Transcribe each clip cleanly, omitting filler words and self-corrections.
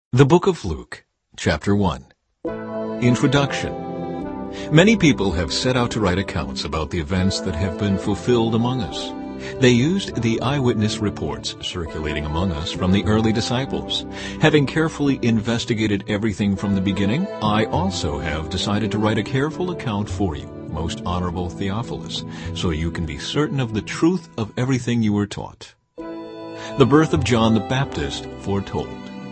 The Book of Luke, Chapter 1. Introduction. Many people have set out to write accounts about the events that have been fulfilled among us. They used the eyewitness reports circulating among us from the early disciples. Having carefully investigated everything from the beginning, I also have decided to write a careful account for you, most honorable Theophilus, so you can be certain of the truth of everything you were taught. The birth of John the Baptist foretold.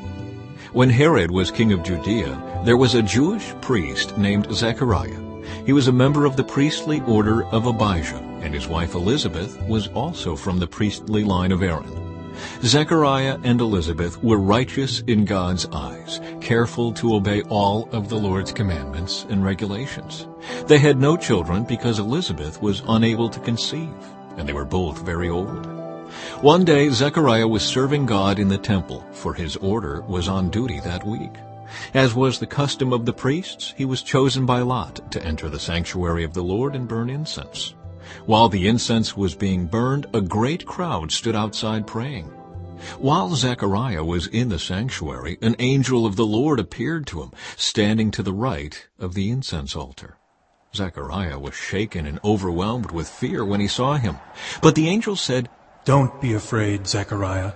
When Herod was king of Judea, there was a Jewish priest named Zechariah. He was a member of the priestly order of Abijah, and his wife Elizabeth was also from the priestly line of Aaron. Zechariah and Elizabeth were righteous in God's eyes, careful to obey all of the Lord's commandments and regulations. They had no children because Elizabeth was unable to conceive, and they were both very old. One day Zechariah was serving God in the temple, for his order was on duty that week. As was the custom of the priests, he was chosen by lot to enter the sanctuary of the Lord and burn incense. While the incense was being burned, a great crowd stood outside praying. While Zechariah was in the sanctuary, an angel of the Lord appeared to him, standing to the right of the incense altar. Zechariah was shaken and overwhelmed with fear when he saw him. But the angel said, "Don't be afraid, Zechariah.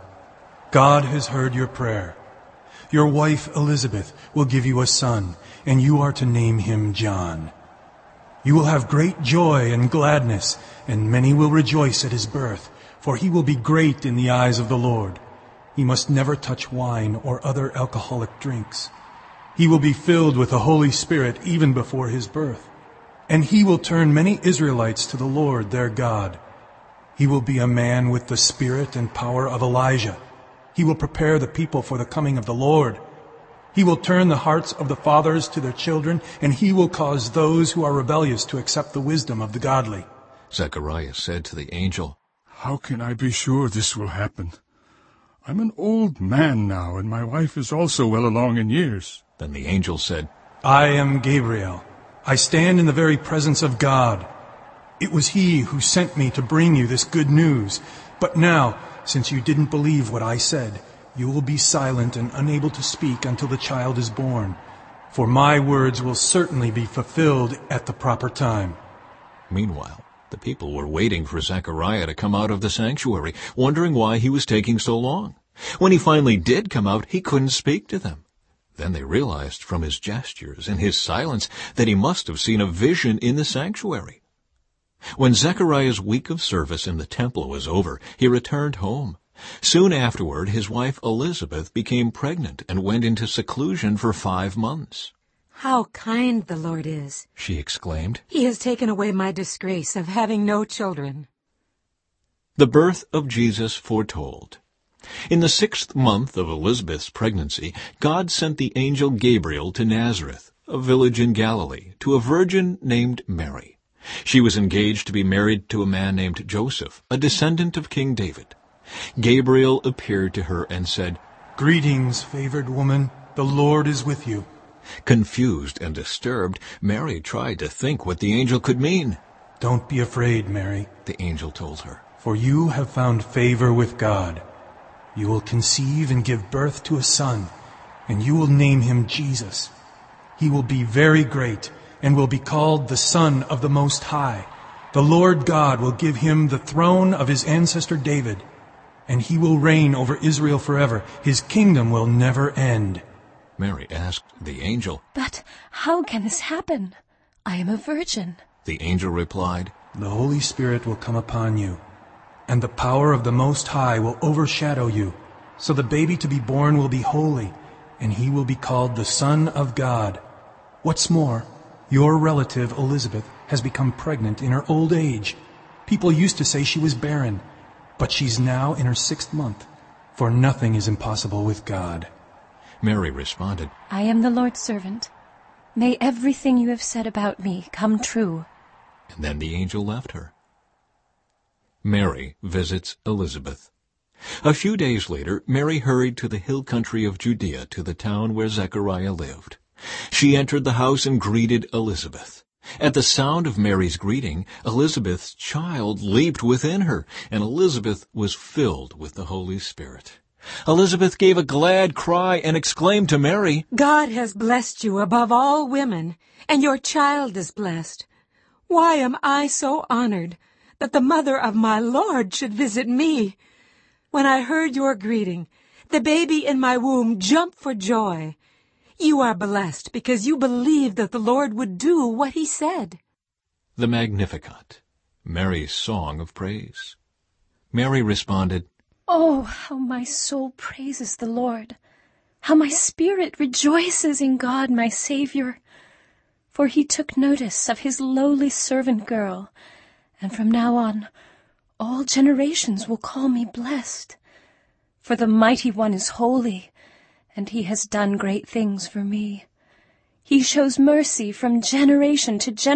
God has heard your prayer. Your wife Elizabeth will give you a son, and you are to name him John. You will have great joy and gladness, and many will rejoice at his birth, for he will be great in the eyes of the Lord. He must never touch wine or other alcoholic drinks. He will be filled with the Holy Spirit even before his birth, and he will turn many Israelites to the Lord their God. He will be a man with the spirit and power of Elijah. He will prepare the people for the coming of the Lord. He will turn the hearts of the fathers to their children, and he will cause those who are rebellious to accept the wisdom of the godly." Zechariah said to the angel, "How can I be sure this will happen? I'm an old man now, and my wife is also well along in years." Then the angel said, "I am Gabriel. I stand in the very presence of God. It was he who sent me to bring you this good news. But now, since you didn't believe what I said, you will be silent and unable to speak until the child is born. For my words will certainly be fulfilled at the proper time." Meanwhile, the people were waiting for Zechariah to come out of the sanctuary, wondering why he was taking so long. When he finally did come out, he couldn't speak to them. Then they realized from his gestures and his silence that he must have seen a vision in the sanctuary. When Zechariah's week of service in the temple was over, he returned home. Soon afterward, his wife Elizabeth became pregnant and went into seclusion for 5 months. "How kind the Lord is," she exclaimed. "He has taken away my disgrace of having no children." The birth of Jesus foretold. In the 6th month of Elizabeth's pregnancy, God sent the angel Gabriel to Nazareth, a village in Galilee, to a virgin named Mary. She was engaged to be married to a man named Joseph, a descendant of King David. Gabriel appeared to her and said, "Greetings, favored woman. The Lord is with you." Confused and disturbed, Mary tried to think what the angel could mean. "Don't be afraid, Mary," the angel told her, "for you have found favor with God. You will conceive and give birth to a son, and you will name him Jesus. He will be very great and will be called the Son of the Most High. The Lord God will give him the throne of his ancestor David, and he will reign over Israel forever. His kingdom will never end." Mary asked the angel, "But how can this happen? I am a virgin." The angel replied, "The Holy Spirit will come upon you, and the power of the Most High will overshadow you. So the baby to be born will be holy, and he will be called the Son of God. What's more, your relative Elizabeth has become pregnant in her old age. People used to say she was barren, but she's now in her 6th month, for nothing is impossible with God." Mary responded, "I am the Lord's servant. May everything you have said about me come true." and then the angel left her. Mary visits Elizabeth. A few days later, Mary hurried to the hill country of Judea to the town where Zechariah lived. She entered the house and greeted Elizabeth. At the sound of Mary's greeting, Elizabeth's child leaped within her, and Elizabeth was filled with the Holy Spirit. Elizabeth gave a glad cry and exclaimed to Mary, God has blessed you above all women, and your child is blessed. Why am I so honored that the mother of my Lord should visit me? When I heard your greeting, the baby in my womb jumped for joy. You are blessed because you believed that the Lord would do what he said. The Magnificat, Mary's song of praise. Mary responded, Oh, how my soul praises the Lord! How my spirit rejoices in God my Savior! For he took notice of his lowly servant girl, and from now on all generations will call me blessed. For the Mighty One is holy, and he has done great things for me. He shows mercy from generation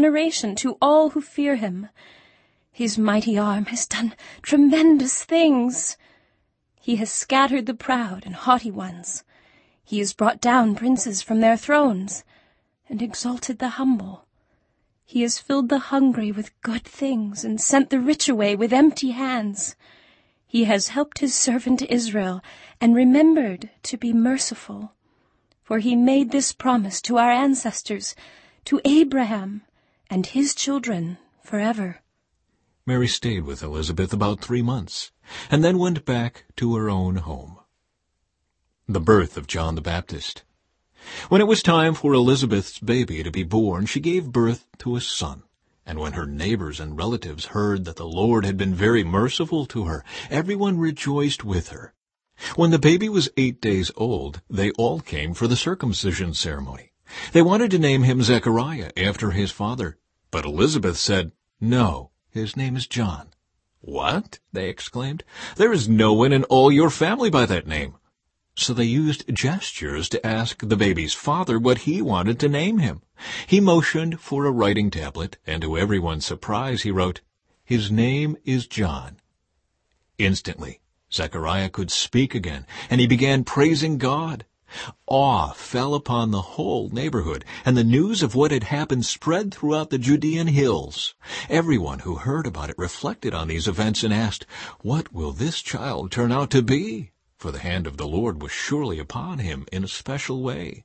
to all who fear him. His mighty arm has done tremendous things. He has scattered the proud and haughty ones. He has brought down princes from their thrones and exalted the humble. He has filled the hungry with good things and sent the rich away with empty hands. He has helped his servant Israel and remembered to be merciful. For he made this promise to our ancestors, to Abraham and his children forever. Mary stayed with Elizabeth about 3 months, and then went back to her own home. The birth of John the Baptist. When it was time for Elizabeth's baby to be born, she gave birth to a son. And when her neighbors and relatives heard that the Lord had been very merciful to her, everyone rejoiced with her. When the baby was 8 days old, they all came for the circumcision ceremony. They wanted to name him Zechariah after his father, but Elizabeth said, No, his name is John. What? They exclaimed. There is no one in all your family by that name. So they used gestures to ask the baby's father what he wanted to name him. He motioned for a writing tablet, and to everyone's surprise he wrote, His name is John. Instantly, Zechariah could speak again, and he began praising God. Awe fell upon the whole neighborhood, and the news of what had happened spread throughout the Judean hills. Everyone who heard about it reflected on these events and asked, What will this child turn out to be? For the hand of the Lord was surely upon him in a special way.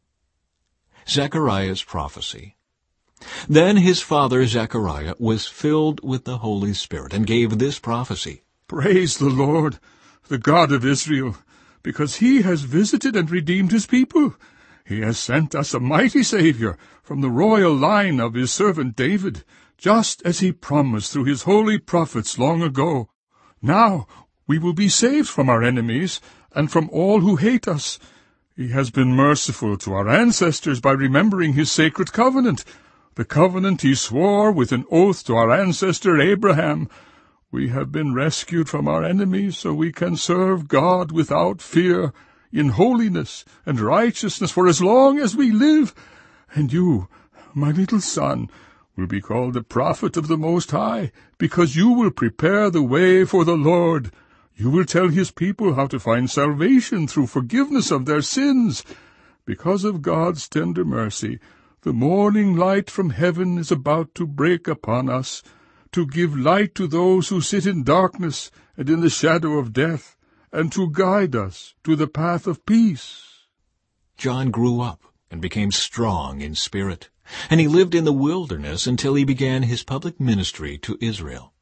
Zechariah's prophecy. Then his father Zechariah was filled with the Holy Spirit and gave this prophecy. Praise the Lord, the God of Israel, because he has visited and redeemed his people. He has sent us a mighty Savior from the royal line of his servant David, just as he promised through his holy prophets long ago. Now we will be saved from our enemies and from all who hate us. He has been merciful to our ancestors by remembering his sacred covenant, the covenant he swore with an oath to our ancestor Abraham. We have been rescued from our enemies so we can serve God without fear, in holiness and righteousness for as long as we live. And you, my little son, will be called the prophet of the Most High, because you will prepare the way for the Lord. You will tell his people how to find salvation through forgiveness of their sins. Because of God's tender mercy, the morning light from heaven is about to break upon us, to give light to those who sit in darkness and in the shadow of death, and to guide us to the path of peace. John grew up and became strong in spirit, and he lived in the wilderness until he began his public ministry to Israel.